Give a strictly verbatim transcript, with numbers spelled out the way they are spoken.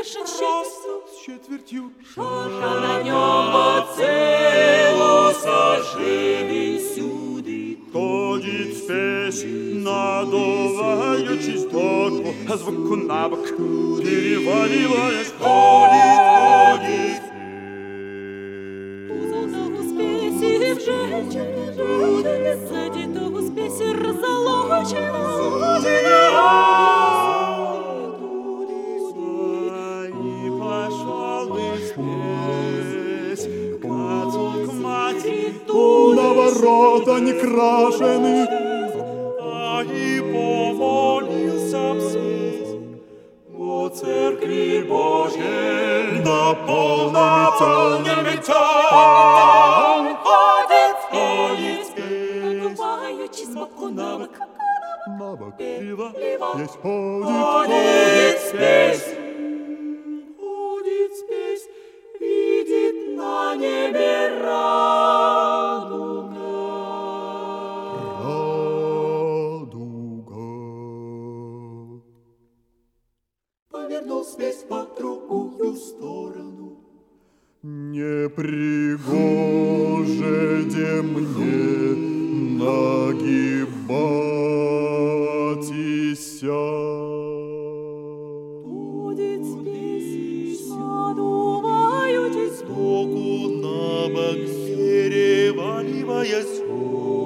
вершин счастья с четвертью шаша на нем по целу сажений сюди. Ходит спесь, надуваючись доку, а звуку на бок, переваливаясь, ходит, ходит. Позаду спеси в женщине жуды, сзади того спеси разолочена. И пошел бы спесь к отцу, к матери, На ворота не крашены, а и помолился спесь о церкви Божьей. наполненными тем. Ходит, ходит спесь, надуваючи с боку на бок. На бок Лево, есть ходит, ходит спесь, ходит спесь, видит на небе радуга. радуга. Повернул спесь по другую сторону. Не пригоже де мне нагибатися. Ходит спесь, надуваючись сбоку на бок, переваливаясь.